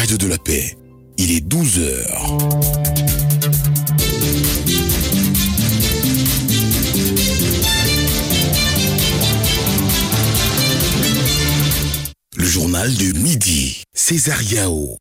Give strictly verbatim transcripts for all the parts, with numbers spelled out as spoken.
Radio de la Paix, il est douze heures. Le journal de midi, César Yao.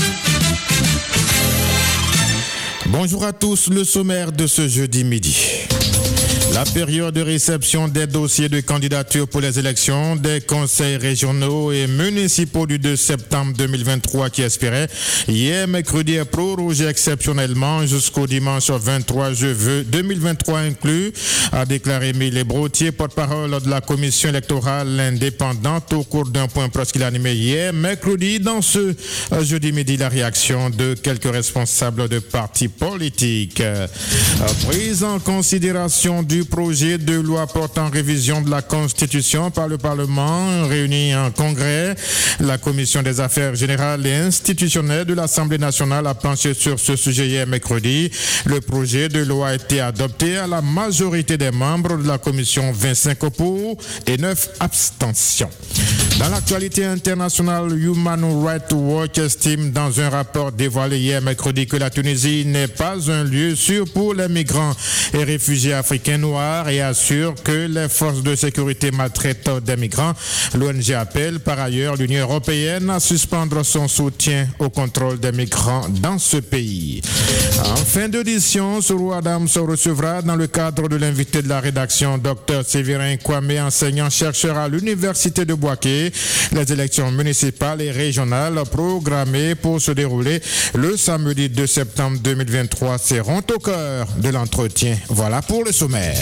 Bonjour à tous, le sommaire de ce jeudi midi. La période de réception des dossiers de candidature pour les élections des conseils régionaux et municipaux du deux septembre deux mille vingt-trois qui expirait hier mercredi est prorogée exceptionnellement jusqu'au dimanche vingt-trois juillet deux mille vingt-trois inclus, a déclaré Émile Brotier, porte-parole de la commission électorale indépendante au cours d'un point presse qu'il a animé hier mercredi. Dans ce jeudi midi, la réaction de quelques responsables de partis politiques. Prise en considération du projet de loi portant révision de la Constitution par le Parlement réuni en congrès. La Commission des affaires générales et institutionnelles de l'Assemblée nationale a planché sur ce sujet hier mercredi. Le projet de loi a été adopté à la majorité des membres de la Commission, vingt-cinq pour et neuf abstentions. Dans l'actualité internationale, Human Rights Watch estime dans un rapport dévoilé hier mercredi que la Tunisie n'est pas un lieu sûr pour les migrants et réfugiés africains noirs et assure que les forces de sécurité maltraitent des migrants. L'O N G appelle par ailleurs l'Union européenne à suspendre son soutien au contrôle des migrants dans ce pays. En fin d'audition, Sourou Adams recevra dans le cadre de l'invité de la rédaction Dr Séverin Kwame, enseignant-chercheur à l'Université de Bouaké. Les élections municipales et régionales programmées pour se dérouler le samedi deux septembre deux mille vingt-trois seront au cœur de l'entretien. Voilà pour le sommaire.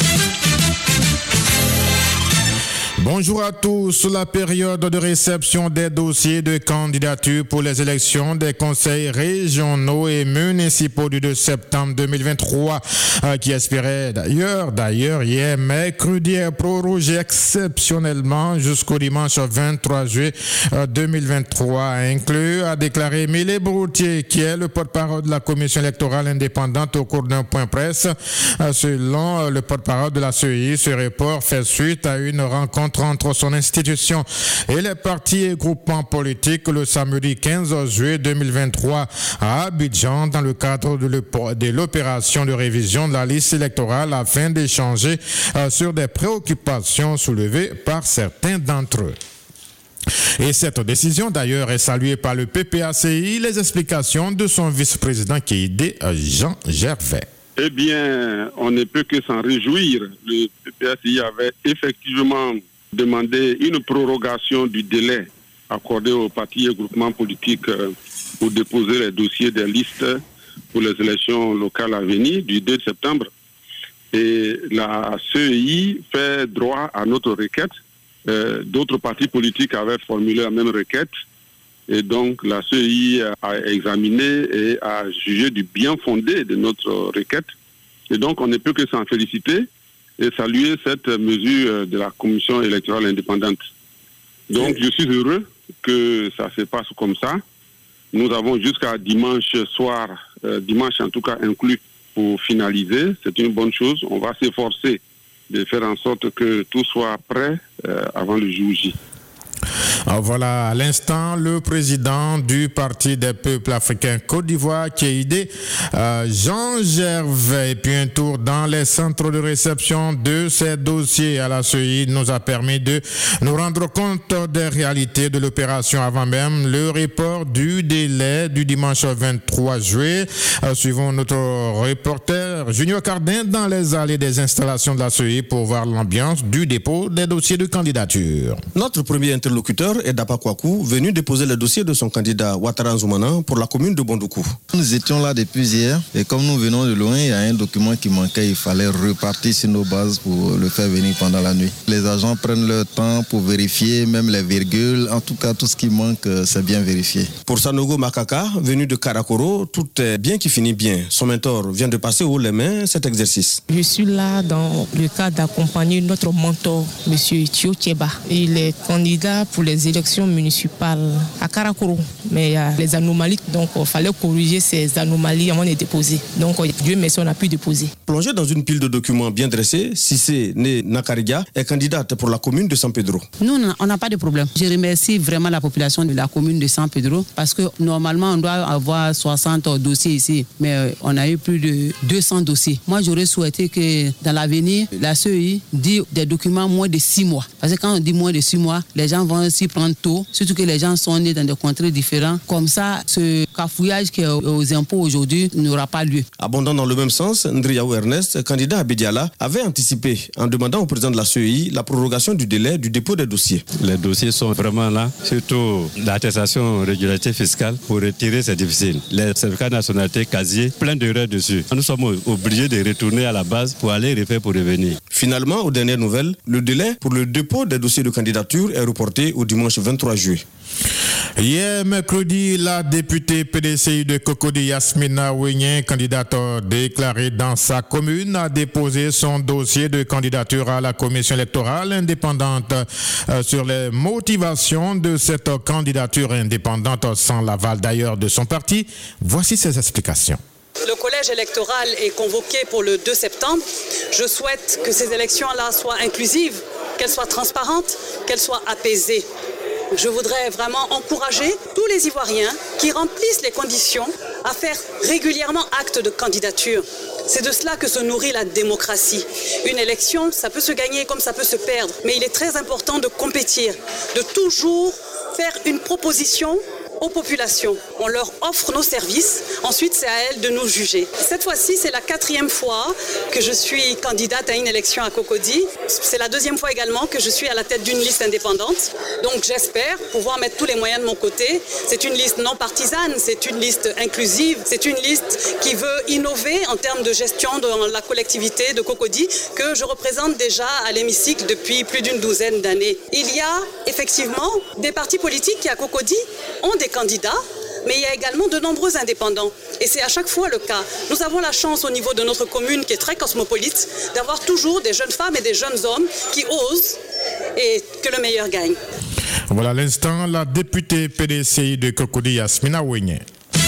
Bonjour à tous. La période de réception des dossiers de candidature pour les élections des conseils régionaux et municipaux du deux septembre deux mille vingt-trois, euh, qui expirait d'ailleurs, d'ailleurs, hier mercredi, est prorogé exceptionnellement jusqu'au dimanche vingt-trois juillet deux mille vingt-trois, inclus, a déclaré Émile Brotier, qui est le porte-parole de la commission électorale indépendante au cours d'un point presse. Euh, selon le porte-parole de la C E I, ce report fait suite à une rencontre entre son institution et les partis et groupements politiques le samedi quinze juillet deux mille vingt-trois à Abidjan dans le cadre de l'opération de révision de la liste électorale afin d'échanger sur des préoccupations soulevées par certains d'entre eux. Et cette décision d'ailleurs est saluée par le P P A C I, les explications de son vice-président qui est aidé Jean Gervais. Eh bien, on ne peut que s'en réjouir. Le P P A C I avait effectivement demandé une prorogation du délai accordé aux partis et groupements politiques pour déposer les dossiers des listes pour les élections locales à venir du deux septembre. Et la C E I fait droit à notre requête. Euh, d'autres partis politiques avaient formulé la même requête. Et donc la C E I a examiné et a jugé du bien fondé de notre requête. Et donc on ne peut que s'en féliciter et saluer cette mesure de la commission électorale indépendante. Donc je suis heureux que ça se passe comme ça. Nous avons jusqu'à dimanche soir, euh, dimanche en tout cas inclus, pour finaliser. C'est une bonne chose. On va s'efforcer de faire en sorte que tout soit prêt euh, avant le jour J. Voilà, à l'instant, le président du Parti des peuples africains Côte d'Ivoire, qui est aidé, euh, Jean Gervais. Et puis un tour dans les centres de réception de ces dossiers à la C E I nous a permis de nous rendre compte des réalités de l'opération avant même le report du délai du dimanche vingt-trois juillet. Euh, suivons notre reporter Junior Cardin dans les allées des installations de la C E I pour voir l'ambiance du dépôt des dossiers de candidature. Notre premier interlocuteur est Dapa Kwaku, venu déposer le dossier de son candidat Ouattara Nzoumana pour la commune de Bondoukou. Nous étions là depuis hier et comme nous venons de loin, il y a un document qui manquait. Il fallait repartir sur nos bases pour le faire venir pendant la nuit. Les agents prennent leur temps pour vérifier, même les virgules. En tout cas, tout ce qui manque, c'est bien vérifié. Pour Sanogo Makaka, venu de Karakoro, tout est bien qui finit bien. Son mentor vient de passer haut les mains cet exercice. Je suis là dans le cadre d'accompagner notre mentor, M. Tio Tcheba. Il est candidat pour les les élections municipales à Karakoro. Mais il y a les anomalies, donc il fallait corriger ces anomalies avant de déposer. Donc Dieu merci, on a pu déposer. Plongée dans une pile de documents bien dressés, Cissé Né Nakariga est candidate pour la commune de San Pedro. Nous, on n'a pas de problème. Je remercie vraiment la population de la commune de San Pedro parce que normalement, on doit avoir soixante dossiers ici, mais on a eu plus de deux cents dossiers. Moi, j'aurais souhaité que dans l'avenir, la C E I dit des documents moins de six mois. Parce que quand on dit moins de six mois, les gens vont s'y prendre tôt, surtout que les gens sont nés dans des contrées différents. Comme ça, ce cafouillage qui est aux impôts aujourd'hui n'aura pas lieu. Abondant dans le même sens, Ndriaou Ernest, candidat à Bédiala, avait anticipé en demandant au président de la C E I la prorogation du délai du dépôt des dossiers. Les dossiers sont vraiment là, surtout l'attestation régularité fiscale. Pour retirer, c'est difficile. Les certificats de nationalité, casier, plein d'erreurs dessus. Nous sommes obligés de retourner à la base pour aller refaire pour revenir. Finalement, aux dernières nouvelles, le délai pour le dépôt des dossiers de candidature est reporté au dimanche vingt-trois juillet. Hier mercredi, la députée P D C I de Cocody Yasmina Ouigné, candidate déclarée dans sa commune, a déposé son dossier de candidature à la commission électorale indépendante sur les motivations de cette candidature indépendante sans l'aval d'ailleurs de son parti. Voici ses explications. Le collège électoral est convoqué pour le deux septembre. Je souhaite que ces élections-là soient inclusives, qu'elles soient transparentes, qu'elles soient apaisées. Je voudrais vraiment encourager tous les Ivoiriens qui remplissent les conditions à faire régulièrement acte de candidature. C'est de cela que se nourrit la démocratie. Une élection, ça peut se gagner comme ça peut se perdre, mais il est très important de compétir, de toujours faire une proposition aux populations. On leur offre nos services, ensuite c'est à elles de nous juger. Cette fois-ci, c'est la quatrième fois que je suis candidate à une élection à Cocody. C'est la deuxième fois également que je suis à la tête d'une liste indépendante. Donc j'espère pouvoir mettre tous les moyens de mon côté. C'est une liste non partisane, c'est une liste inclusive, c'est une liste qui veut innover en termes de gestion dans la collectivité de Cocody que je représente déjà à l'hémicycle depuis plus d'une douzaine d'années. Il y a effectivement des partis politiques qui à Cocody ont des candidats, mais il y a également de nombreux indépendants. Et c'est à chaque fois le cas. Nous avons la chance au niveau de notre commune, qui est très cosmopolite, d'avoir toujours des jeunes femmes et des jeunes hommes qui osent et que le meilleur gagne. Voilà à l'instant la députée P D C I de Cocody Yasmina Ouigné.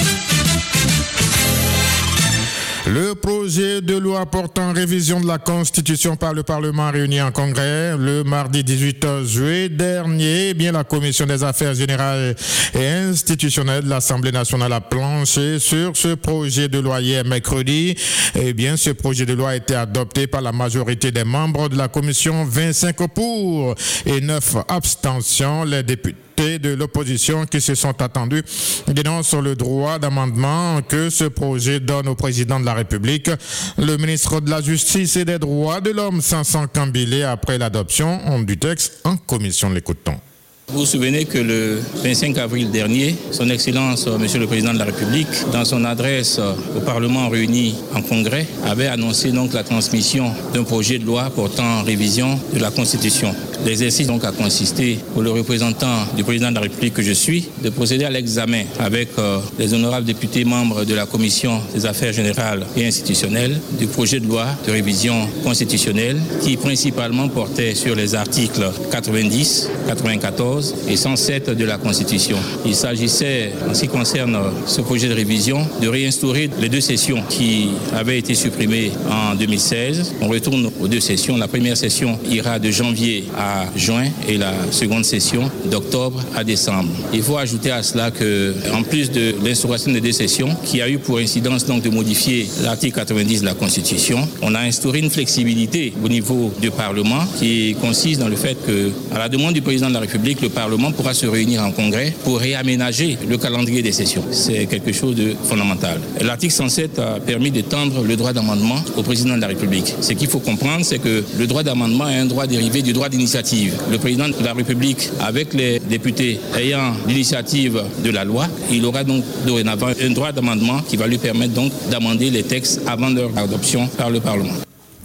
Le projet de loi portant révision de la Constitution par le Parlement réuni en Congrès le mardi dix-huit juillet dernier, eh bien la Commission des affaires générales et institutionnelles de l'Assemblée nationale a planché sur ce projet de loi hier mercredi. Eh bien, ce projet de loi a été adopté par la majorité des membres de la Commission, vingt-cinq pour et neuf abstentions. Les députés de l'opposition qui se sont attendus dénoncent le droit d'amendement que ce projet donne au président de la République. Le ministre de la Justice et des Droits de l'Homme, Sanson Kambile, après l'adoption du texte en commission. L'écoutons. Vous vous souvenez que le vingt-cinq avril dernier, son Excellence, Monsieur le Président de la République, dans son adresse au Parlement réuni en Congrès, avait annoncé donc la transmission d'un projet de loi portant révision de la Constitution. L'exercice donc a consisté pour le représentant du Président de la République que je suis de procéder à l'examen avec euh, les honorables députés membres de la Commission des Affaires générales et institutionnelles du projet de loi de révision constitutionnelle qui principalement portait sur les articles quatre-vingt-dix, quatre-vingt-quatorze et cent sept de la Constitution. Il s'agissait, en ce qui concerne ce projet de révision, de réinstaurer les deux sessions qui avaient été supprimées en deux mille seize. On retourne aux deux sessions. La première session ira de janvier à juin et la seconde session d'octobre à décembre. Il faut ajouter à cela que, en plus de l'instauration des deux sessions, qui a eu pour incidence donc de modifier l'article quatre-vingt-dix de la Constitution, on a instauré une flexibilité au niveau du Parlement qui consiste dans le fait que, à la demande du Président de la République, le Parlement pourra se réunir en congrès pour réaménager le calendrier des sessions. C'est quelque chose de fondamental. L'article cent sept a permis d'étendre le droit d'amendement au président de la République. Ce qu'il faut comprendre, c'est que le droit d'amendement est un droit dérivé du droit d'initiative. Le président de la République, avec les députés ayant l'initiative de la loi, il aura donc dorénavant un droit d'amendement qui va lui permettre donc d'amender les textes avant leur adoption par le Parlement.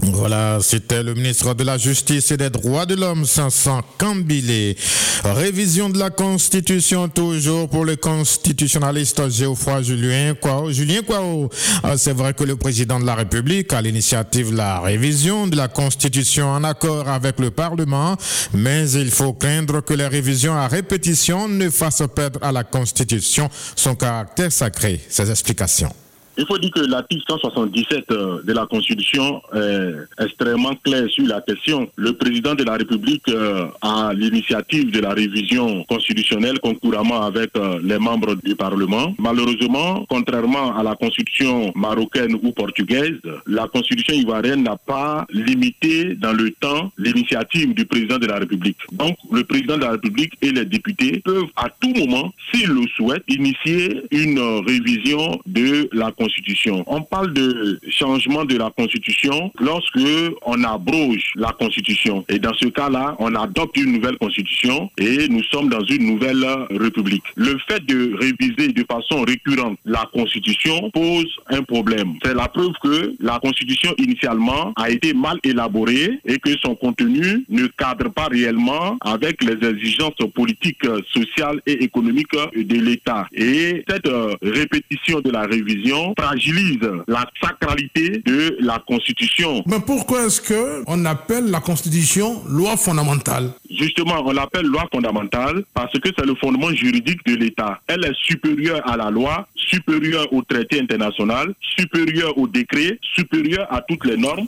Voilà, c'était le ministre de la Justice et des Droits de l'Homme, Vincent Kambile. Révision de la Constitution, toujours pour le constitutionnaliste Geoffroy Julien Kwao. Julien Kwao, c'est vrai que le président de la République a l'initiative de la révision de la Constitution en accord avec le Parlement, mais il faut craindre que les révisions à répétition ne fassent perdre à la Constitution son caractère sacré. Ces explications. Il faut dire que l'article cent soixante-dix-sept de la Constitution est extrêmement clair sur la question. Le président de la République a l'initiative de la révision constitutionnelle concurremment avec les membres du Parlement. Malheureusement, contrairement à la Constitution marocaine ou portugaise, la Constitution ivoirienne n'a pas limité dans le temps l'initiative du président de la République. Donc, le président de la République et les députés peuvent à tout moment, s'ils le souhaitent, initier une révision de la Constitution. Constitution. On parle de changement de la Constitution lorsque on abroge la Constitution. Et dans ce cas-là, on adopte une nouvelle Constitution et nous sommes dans une nouvelle République. Le fait de réviser de façon récurrente la Constitution pose un problème. C'est la preuve que la Constitution initialement a été mal élaborée et que son contenu ne cadre pas réellement avec les exigences politiques, sociales et économiques de l'État. Et cette répétition de la révision fragilise la sacralité de la Constitution. Mais pourquoi est-ce qu'on appelle la Constitution loi fondamentale? Justement, on l'appelle loi fondamentale parce que c'est le fondement juridique de l'État. Elle est supérieure à la loi, supérieure au traité international, supérieure au décret, supérieure à toutes les normes.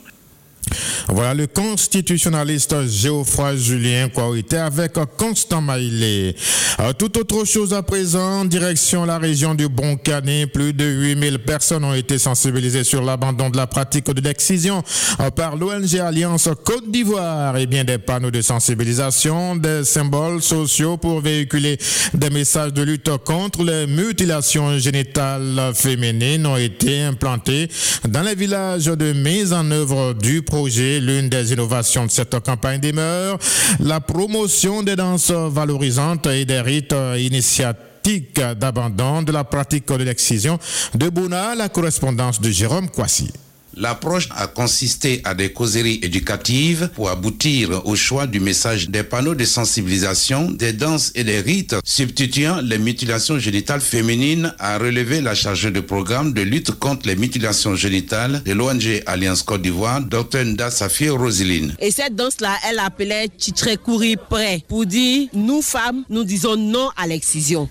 Voilà le constitutionnaliste Geoffroy Julien Kwao était avec Constant Maïlé. Euh, tout autre chose à présent, direction la région du Bon-Cané, plus de huit mille personnes ont été sensibilisées sur l'abandon de la pratique de l'excision euh, par l'O N G Alliance Côte d'Ivoire et bien des panneaux de sensibilisation, des symboles sociaux pour véhiculer des messages de lutte contre les mutilations génitales féminines ont été implantés dans les villages de mise en œuvre du projet. L'une des innovations de cette campagne demeure la promotion des danses valorisantes et des rites initiatiques d'abandon de la pratique de l'excision. De Bouna, la correspondance de Jérôme Kwasi. L'approche a consisté à des causeries éducatives pour aboutir au choix du message des panneaux de sensibilisation, des danses et des rites substituant les mutilations génitales féminines, a relevé la chargée de programme de lutte contre les mutilations génitales de l'O N G Alliance Côte d'Ivoire, Docteur Nda Safie Roseline. Et cette danse-là, elle appelait Titre Courir Prêt pour dire, nous femmes, nous disons non à l'excision.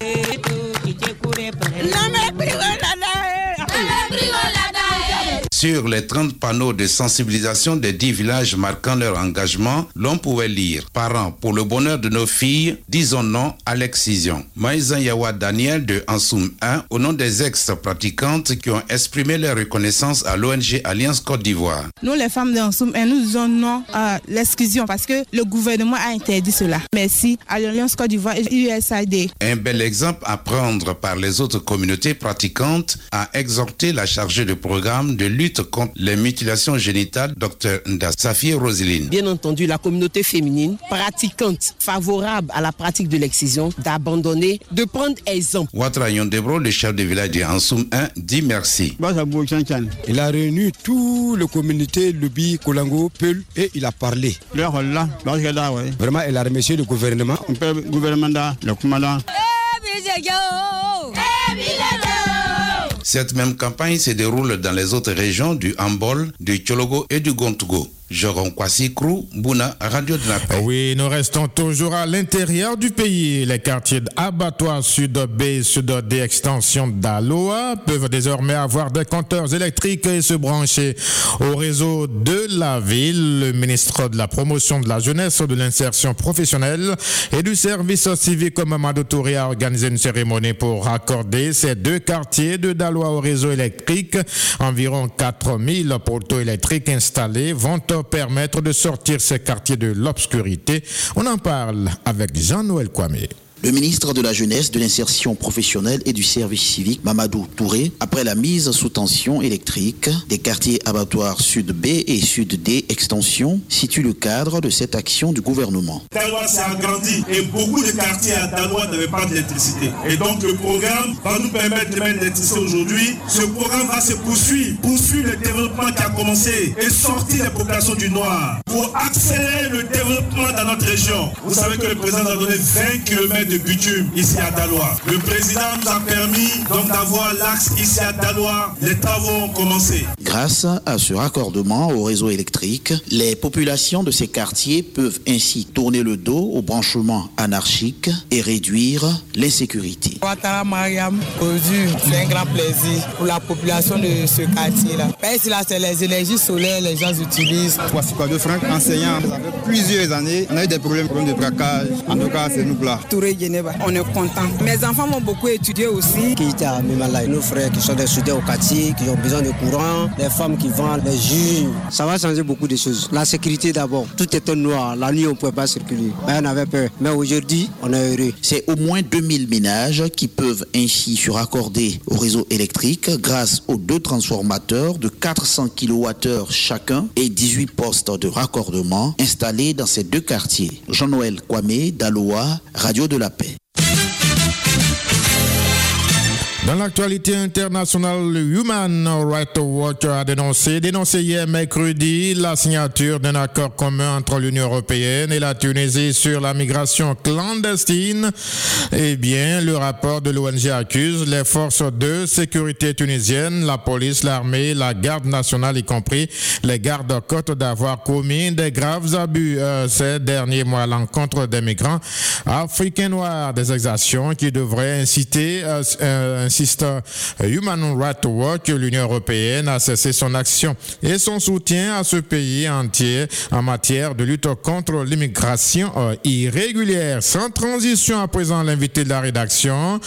Sur les trente panneaux de sensibilisation des dix villages marquant leur engagement, l'on pouvait lire « Parents, pour le bonheur de nos filles, disons non à l'excision ». Maïzan Yawa Daniel de Ansoum un, au nom des ex-pratiquantes qui ont exprimé leur reconnaissance à l'O N G Alliance Côte d'Ivoire. Nous, les femmes de Ansoum un, nous disons non à l'excision parce que le gouvernement a interdit cela. Merci à l'Alliance Côte d'Ivoire et U S A I D. Un bel exemple à prendre par les autres communautés pratiquantes a exhorté la chargée de programme de lutte contre les mutilations génitales, Docteur Nda Safie Roseline. Bien entendu, la communauté féminine pratiquante favorable à la pratique de l'excision, d'abandonner, de prendre exemple. Ouattara Yondebro, le chef de village de Ansoum un, dit merci. Il a réuni toutes les communautés, Lubi, Kolango, Peul, et il a parlé. Vraiment, il a remercié le gouvernement. Le gouvernement, le commandant. Cette même campagne se déroule dans les autres régions du Hambol, du Tchologo et du Gontougo. Jérôme Kwasi Krou, Bouna, Radio de la Paix. Oui, nous restons toujours à l'intérieur du pays. Les quartiers d'Abattoir Sud B et Sud D extension d'Aloa peuvent désormais avoir des compteurs électriques et se brancher au réseau de la ville. Le ministre de la Promotion de la Jeunesse, de l'Insertion professionnelle et du Service civique, Mamadou Touré, a organisé une cérémonie pour raccorder ces deux quartiers de Daloa au réseau électrique. Environ quatre mille poteaux électriques installés vont permettre de sortir ces quartiers de l'obscurité. On en parle avec Jean-Noël Kwame. Le ministre de la Jeunesse, de l'Insertion professionnelle et du Service civique, Mamadou Touré, après la mise sous tension électrique des quartiers abattoirs Sud B et Sud D extension, situe le cadre de cette action du gouvernement. Daloa s'est agrandi et beaucoup de quartiers à Daloa n'avaient pas d'électricité. Et donc le programme va nous permettre de mettre l'électricité aujourd'hui. Ce programme va se poursuivre, poursuivre le développement qui a commencé et sortir les populations du Noir pour accélérer le développement dans notre région. Vous savez que le président a donné vingt kilomètres de bitume ici à Daloa. Le président nous a permis donc d'avoir l'axe ici à Daloa. Les travaux ont commencé. Grâce à ce raccordement au réseau électrique, les populations de ces quartiers peuvent ainsi tourner le dos au branchement anarchique et réduire l'insécurité. Ouattara Mariam, c'est un grand plaisir pour la population de ce quartier-là. Ici, là, c'est les énergies solaires, les gens utilisent. Voici quoi de Franck, enseignant. Ça fait plusieurs années, on a eu des problèmes, problèmes de braquage. En tout cas, c'est nous là. Touré Geneva, on est content. Mes enfants m'ont beaucoup étudié aussi. Kita, nos frères qui sont des soutiens au quartier, qui ont besoin de courant, les femmes qui vendent, les jus. Ça va changer beaucoup de choses. La sécurité d'abord. Tout était noir. La nuit, on ne pouvait pas circuler. Mais on avait peur. Mais aujourd'hui, on est heureux. C'est au moins deux mille ménages qui peuvent ainsi se raccorder au réseau électrique grâce aux deux transformateurs de quatre cents kilowattheures chacun et dix-huit postes de raccordement installés dans ces deux quartiers. Jean-Noël Kwame, Daloa, Radio de la Paix. Dans l'actualité internationale, le Human Rights Watch a dénoncé, dénoncé hier mercredi la signature d'un accord commun entre l'Union européenne et la Tunisie sur la migration clandestine. Eh bien, le rapport de l'O N G accuse les forces de sécurité tunisiennes, la police, l'armée, la garde nationale, y compris les gardes-côtes, d'avoir commis des graves abus euh, ces derniers mois à l'encontre des migrants africains noirs, des exactions qui devraient inciter euh, euh, insiste Human Rights Watch, l'Union européenne a cessé son action et son soutien à ce pays entier en matière de lutte contre l'immigration irrégulière. Sans transition, à présent, l'invité de la rédaction,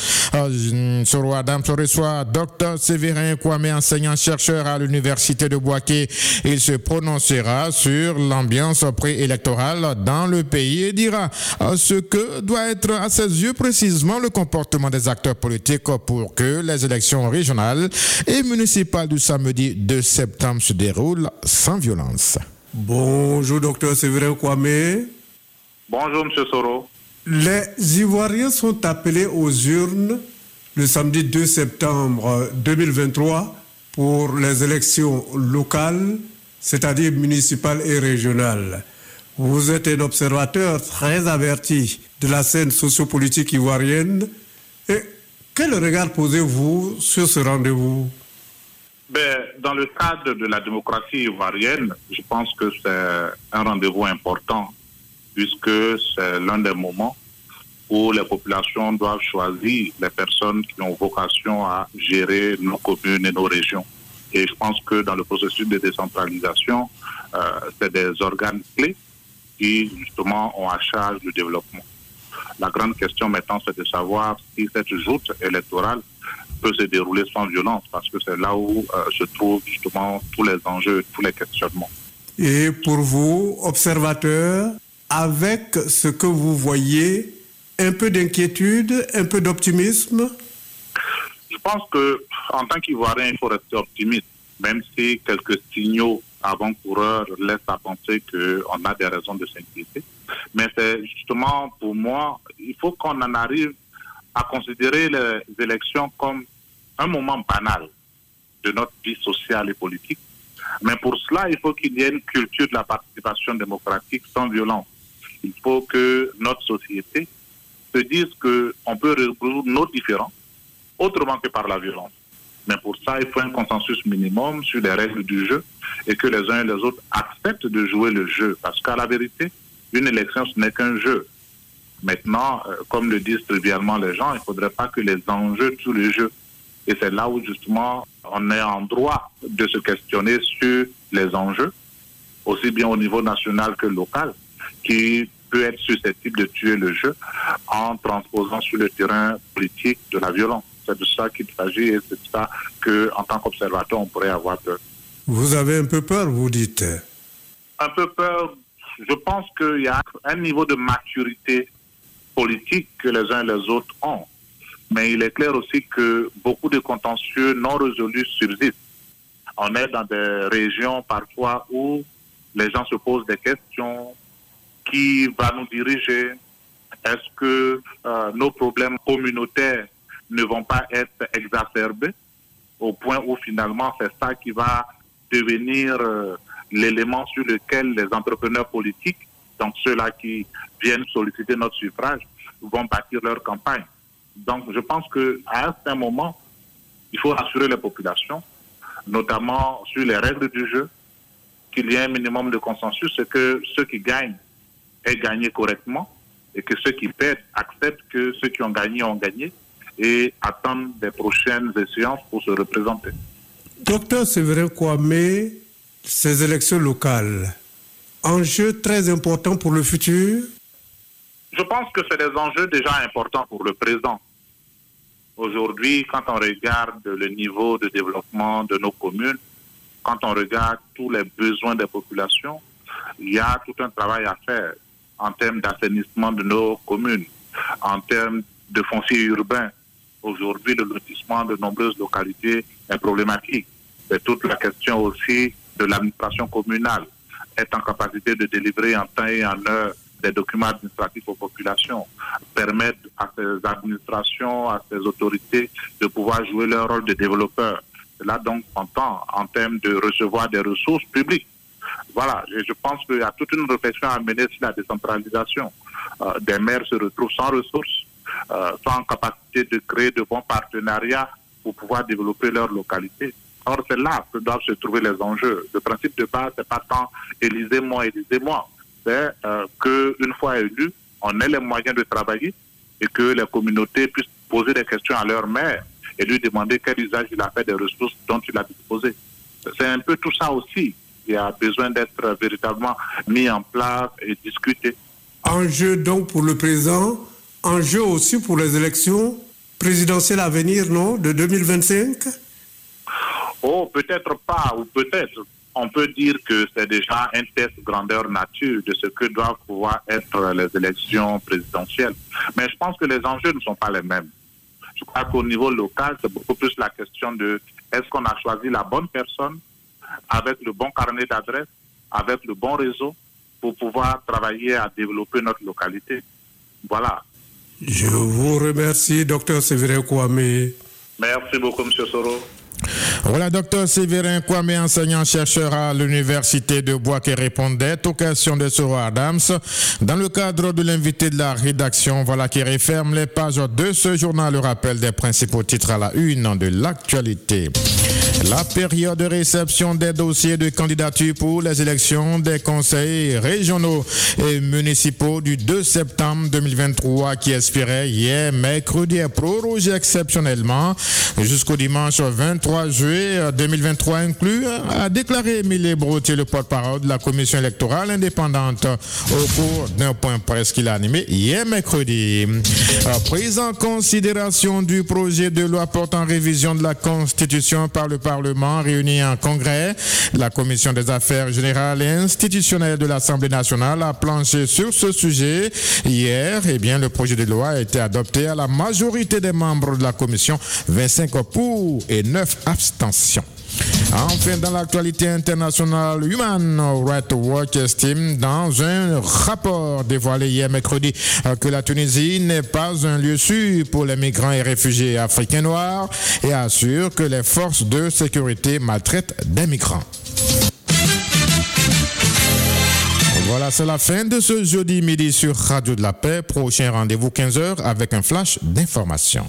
Soro Adam reçoit Docteur Séverin Kwame, enseignant-chercheur à l'Université de Bouaké. Il se prononcera sur l'ambiance préélectorale dans le pays et dira ce que doit être à ses yeux précisément le comportement des acteurs politiques pour que les élections régionales et municipales du samedi deux septembre se déroulent sans violence. Bonjour, docteur Séverin Kwame. Bonjour, monsieur Soro. Les Ivoiriens sont appelés aux urnes le samedi deux septembre deux mille vingt-trois pour les élections locales, c'est-à-dire municipales et régionales. Vous êtes un observateur très averti de la scène sociopolitique ivoirienne. Et quel regard posez-vous sur ce rendez-vous? Ben, dans le cadre de la démocratie ivoirienne, je pense que c'est un rendez-vous important, puisque c'est l'un des moments où les populations doivent choisir les personnes qui ont vocation à gérer nos communes et nos régions. Et je pense que dans le processus de décentralisation, euh, c'est des organes clés qui, justement, ont à charge du développement. La grande question maintenant, c'est de savoir si cette joute électorale peut se dérouler sans violence, parce que c'est là où euh, se trouvent justement tous les enjeux, tous les questionnements. Et pour vous, observateurs, avec ce que vous voyez, un peu d'inquiétude, un peu d'optimisme? Je pense que en tant qu'Ivoirien, il faut rester optimiste, même si quelques signaux avant-coureurs laissent à penser qu'on a des raisons de s'inquiéter. Mais c'est justement, pour moi, il faut qu'on en arrive à considérer les élections comme un moment banal de notre vie sociale et politique. Mais pour cela, il faut qu'il y ait une culture de la participation démocratique sans violence. Il faut que notre société se dise qu'on peut résoudre nos différends autrement que par la violence. Mais pour ça, il faut un consensus minimum sur les règles du jeu et que les uns et les autres acceptent de jouer le jeu. Parce qu'à la vérité, une élection, ce n'est qu'un jeu. Maintenant, euh, comme le disent trivialement les gens, il ne faudrait pas que les enjeux tuent le jeu. Et c'est là où, justement, on est en droit de se questionner sur les enjeux, aussi bien au niveau national que local, qui peut être susceptible de tuer le jeu en transposant sur le terrain politique de la violence. C'est de ça qu'il s'agit et c'est de ça qu'en tant qu'observateur, on pourrait avoir peur. Vous avez un peu peur, vous dites? Un peu peur. Je pense qu'il y a un niveau de maturité politiques que les uns et les autres ont. Mais il est clair aussi que beaucoup de contentieux non résolus subsistent. On est dans des régions parfois où les gens se posent des questions. Qui va nous diriger? Est-ce que euh, nos problèmes communautaires ne vont pas être exacerbés au point où finalement c'est ça qui va devenir euh, l'élément sur lequel les entrepreneurs politiques, donc ceux-là qui viennent solliciter notre suffrage, vont bâtir leur campagne. Donc je pense qu'à un certain moment, il faut rassurer les populations, notamment sur les règles du jeu, qu'il y ait un minimum de consensus, c'est que ceux qui gagnent aient gagné correctement et que ceux qui perdent acceptent que ceux qui ont gagné ont gagné et attendent des prochaines échéances pour se représenter. Docteur Séverin Kwame, ces élections locales, enjeu très important pour le futur? Je pense que c'est des enjeux déjà importants pour le présent. Aujourd'hui, quand on regarde le niveau de développement de nos communes, quand on regarde tous les besoins des populations, il y a tout un travail à faire en termes d'assainissement de nos communes, en termes de foncier urbain. Aujourd'hui, le lotissement de nombreuses localités est problématique. C'est toute la question aussi de l'administration communale. Être en capacité de délivrer en temps et en heure des documents administratifs aux populations, permettre à ces administrations, à ces autorités de pouvoir jouer leur rôle de développeur. Cela donc s'entend en termes de recevoir des ressources publiques. Voilà, et je pense qu'il y a toute une réflexion à mener sur la décentralisation. Euh, des maires se retrouvent sans ressources, euh, sans capacité de créer de bons partenariats pour pouvoir développer leur localité. Or, c'est là que doivent se trouver les enjeux. Le principe de base, c'est pas tant élisez-moi, élisez-moi. C'est euh, qu'une fois élu, on ait les moyens de travailler et que les communautés puissent poser des questions à leur maire et lui demander quel usage il a fait des ressources dont il a disposé. C'est un peu tout ça aussi qui a besoin d'être véritablement mis en place et discuté. Enjeu donc pour le présent, enjeu aussi pour les élections présidentielles à venir, non, de deux mille vingt-cinq? Oh, peut-être pas, ou peut-être. On peut dire que c'est déjà un test grandeur nature de ce que doivent pouvoir être les élections présidentielles. Mais je pense que les enjeux ne sont pas les mêmes. Je crois qu'au niveau local, c'est beaucoup plus la question de est-ce qu'on a choisi la bonne personne avec le bon carnet d'adresse, avec le bon réseau pour pouvoir travailler à développer notre localité. Voilà. Je vous remercie, docteur Séverin Kwame. Merci beaucoup, M. Soro. Voilà, docteur Séverin Kwame, enseignant-chercheur à l'Université de Bois, qui répondait aux questions de Soro Adams dans le cadre de l'invité de la rédaction. Voilà qui referme les pages de ce journal. Le rappel des principaux titres à la une de l'actualité. La période de réception des dossiers de candidature pour les élections des conseils régionaux et municipaux du deux septembre deux mille vingt-trois qui expirait hier mercredi est prorogée exceptionnellement jusqu'au dimanche vingt-trois juillet deux mille vingt-trois inclus, a déclaré Émilie Brotier, le porte-parole de la commission électorale indépendante au cours d'un point presse qu'il a animé hier mercredi. Prise en considération du projet de loi portant révision de la Constitution par le Parlement réuni en congrès, la commission des affaires générales et institutionnelles de l'Assemblée nationale a planché sur ce sujet. Hier, eh bien, le projet de loi a été adopté à la majorité des membres de la commission, vingt-cinq pour et neuf abstentions. Enfin, dans l'actualité internationale, Human Rights Watch estime dans un rapport dévoilé hier mercredi que la Tunisie n'est pas un lieu sûr pour les migrants et réfugiés africains noirs et assure que les forces de sécurité maltraitent des migrants. Voilà, c'est la fin de ce jeudi midi sur Radio de la Paix. Prochain rendez-vous quinze heures avec un flash d'information.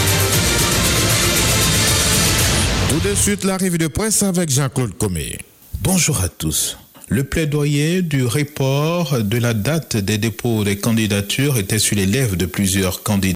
Tout de suite, la revue de presse avec Jean-Claude Comé. Bonjour à tous. Le plaidoyer du report de la date des dépôts des candidatures était sur les lèvres de plusieurs candidats.